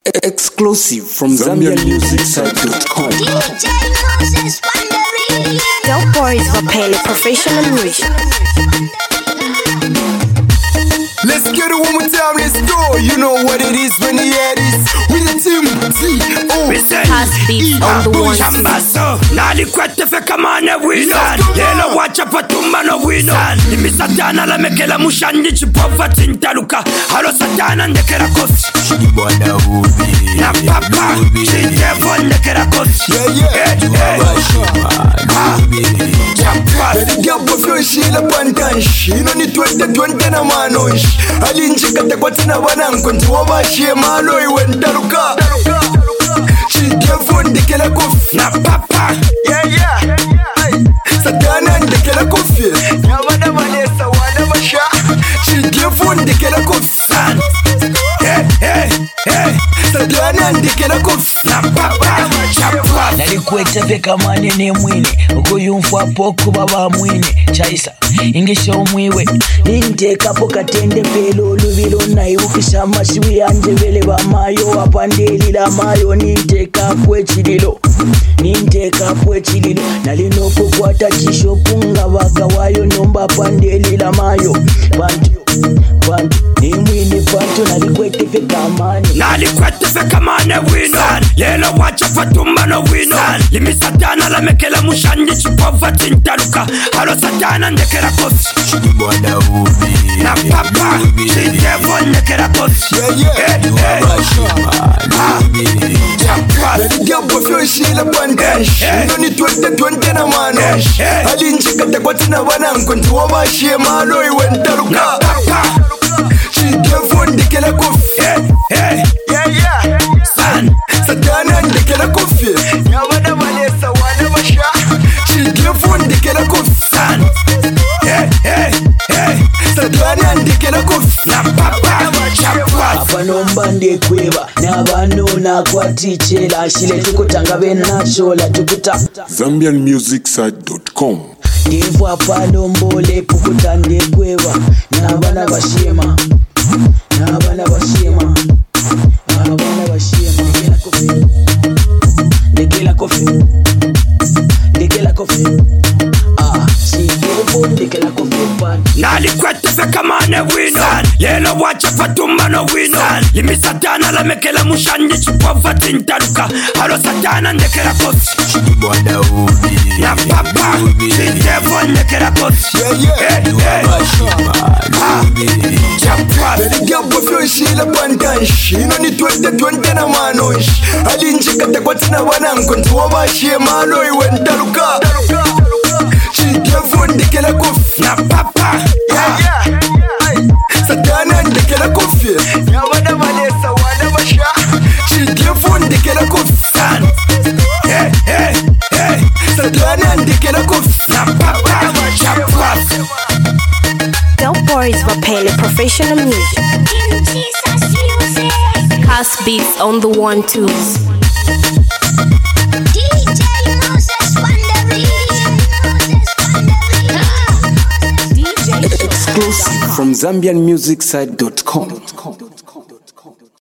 Exclusive from ZambianMusicSite.com. Dope Boys Vapele Professional Music. Let's get it one more time, let's go. You know what it is when you hear this. With the team, Pass beats on the one. Chambaso, nali kwete fe kamane wina. Yelo wacha patumba no wina. Imi satana la mekela mushandi chipova tintaluka. Halo satana ndekera kosi. Shibwana ubi. Na papa, chidevo ndekera kosi. Diabo floshila pantanshi. Ino ni 2020 na manoshi. Alinjikata kwa tina wanangu ntiwa bashie malo iwentaluka. Chidevo ndekera kofi. Na papa, Satana ndekera kofi. Nyabana manesa wana masha. Chidevo ndekera kofi. Satana ndekera kofi. na papa, chapwa. nalikwete peka manene mwine ukuyumfa poko baba mwine chaisa ingisha umwiwe nintekapo katende pelo luvilo naibukisha mashiwi yanje vele bamayo apandelila mayo nintekapo echililo nalinopokwata chishopunga bakawayo nomba pandelila mayo bantu nimwine pantu nalikwete peka mani Nalikwete fe kamane wina. Yelo wacha patumba no wina. Limi satana la mekela mushandi chipova tintaluka. Halo satana ndekera kosi. Shibwana ubi. Na papa, chidevo ndekera kosi. Diabo floshila pantanshi. Ino ni 2020 na manoshi. Alinjikata kwa tina wanangu ntiwa bashie malo iwentaluka. Chidevo ndekera kofi. Satana ndekera kofi. Nyabana manesa wana masha. Chidevo ndekera kofi. Satana ndekera kofi. Na papa, chapwa. apanomba ndekweba nabano nakwatichela shile tukutanga benachola tukuta ZambianMusicSite.com. ndivu apanombole kukuta ndekweba nabana bashema ndekela kofi shigevo ndekela kofi pan Nalikwete fe kamane wina. Yelo wacha patumba no wina. Limi satana la mekela mushandi chipova tintaluka. Halo satana ndekera kosi. Shibwana ubi. Na papa, chidevo ndekera kosi. Chapwa. Diabo floshila pantanshi. Ino ni 2020 na manoshi. Alinjikata kwa tina wanangu ntiwa bashie malo iwentaluka. Chidevo ndekera kofi. Na papa, Satana ndekera kofi. Nyabana manesa wana masha. Chidevo ndekera kofi. Satana ndekera kofi. na papa, chapwa. Dope Boys Vapele Professional Music. Pass beats on the 1-2s. Exclusive from ZambianMusicSite.com.